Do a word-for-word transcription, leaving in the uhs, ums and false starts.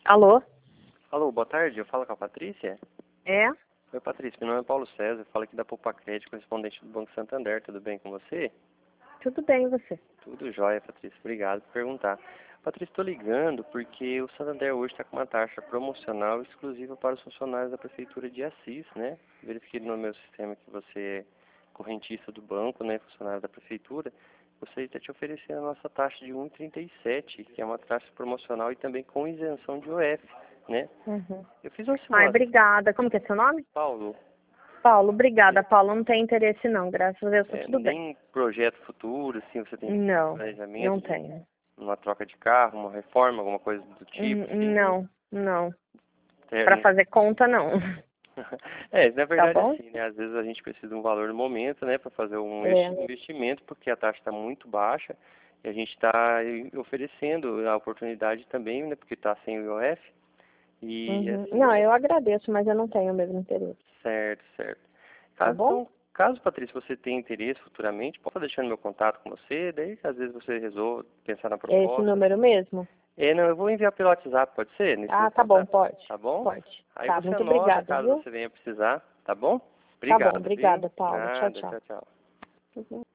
Alô? Alô, boa tarde, eu falo com a Patrícia? É? Oi, Patrícia, meu nome é Paulo César, eu falo aqui da Poupa Crédito, correspondente do Banco Santander, tudo bem com você? Tudo bem, e você? Tudo jóia, Patrícia, obrigado por perguntar. Patrícia, estou ligando porque o Santander hoje está com uma taxa promocional exclusiva para os funcionários da Prefeitura de Assis, né? Verifiquei no meu sistema que você é correntista do banco, né, funcionário da Prefeitura. Gostaria de estar te oferecendo a nossa taxa de um vírgula trinta e sete, que é uma taxa promocional e também com isenção de O F, né? Uhum. Eu fiz uma Ai, simulação. obrigada. Como que é seu nome? Paulo, Paulo, obrigada, Paulo. Não tem interesse não, graças a Deus, tá é, tudo bem. nem projeto futuro, assim, você tem Não, planejamento não de tenho. uma troca de carro, uma reforma, alguma coisa do tipo, Hum, assim? Não, não. Pra É, fazer conta, não. é, na Tá verdade, bom? assim, né? Às vezes a gente precisa de um valor no momento, né, para fazer um investi- É. investimento, porque a taxa está muito baixa e a gente está oferecendo a oportunidade também, né, porque está sem o I O F. E, Uhum. assim, Não, é eu agradeço, mas eu não tenho o mesmo interesse. certo, certo. Tá Caso, bom? então, caso, Patrícia, você tenha interesse futuramente, pode deixando meu contato com você, daí às vezes você resolve pensar na É esse proposta. número mesmo? É, não, eu vou enviar pelo WhatsApp, pode ser? Nesse Ah, meu tá bom, contato, pode. tá bom? Pode. Aí Tá, você muito anota obrigada, caso viu? você venha precisar, tá bom? Tá bom, Obrigado, viu? obrigada, Paulo. Tchau, Nada, tchau. tchau, tchau. Uhum.